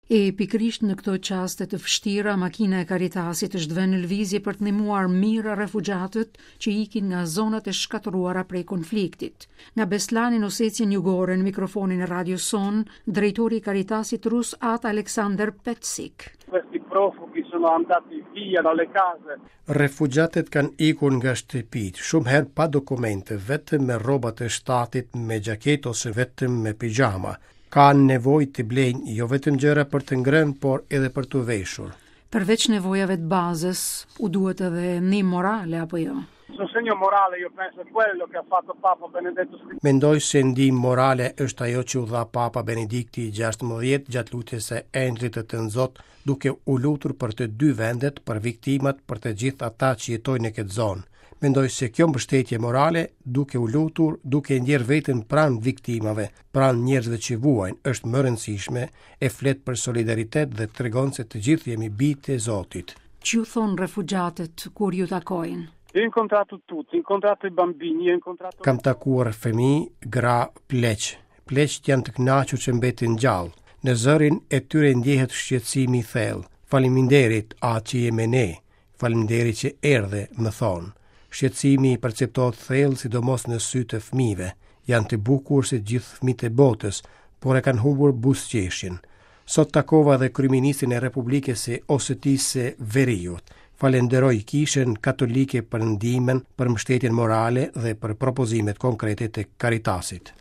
E pikërisht në këto qaste të vështira, makina e Caritasit është vënë në lëvizje për të ndihmuar mirë refugjatët që ikin nga zonat e shkatëruara prej konfliktit. Nga Beslani në Osecjen Jugore, në mikrofonin e Radio Son, drejtori i Caritasit rus At Alexander Petsik. Questi profughi sono andati via dalle case. Refugjatët kanë ikur nga shtëpitë, shumë herë pa dokumente, vetëm me rrobat e shtatit, me xhaketë ose vetëm me pijama. Kanë nevojë të blejnë jo vetëm gjëra për të ngrënë, por edhe për të veshur. Përveç nevojave të bazës, u duhet edhe ndihmë morale apo jo? Sostegno morale, io penso è quello che ha fatto Papa Benedetto XVI. Mendoj se ndihmë morale është ajo që u dha Papa Benedikti XVI gjatë lutjes së Endrit të Nzot, duke u lutur për të dy vendet, për viktimat, për të gjithë ata që jetojnë në këtë zonë. Mendoj se kjo mbështetje morale, duke u lutur, duke ndjer veten pranë viktimave, pranë njerëzve që vuajnë, është më rëndësishme, e flet për solidaritet dhe tregon se të gjithë jemi bijtë e Zotit. Ç'ju thon refugjatët kur ju takojnë? Io ho incontrato tutti, ho incontrato i bambini, ho incontrato... Kam takuar fëmijë, gra, pleq. Pleqt janë të kënaqur që mbetin gjallë. Në zërin e tyre ndjehet shqetësimi i thellë. Faleminderit atë që jemi ne. Faleminderit që erdhe, më thonë. Shqetësimi i perceptohet thellë, sidomos në sy të fëmijëve. Janë të bukur si gjithë fëmijët e botës, por e kanë humbur buzëqeshjen. Sot takova dhe kryeministin e Republikës së Osetisë së Veriut. Falenderoj Kishën Katolike për ndihmën, për mbështetjen morale dhe për propozimet konkrete të Caritasit.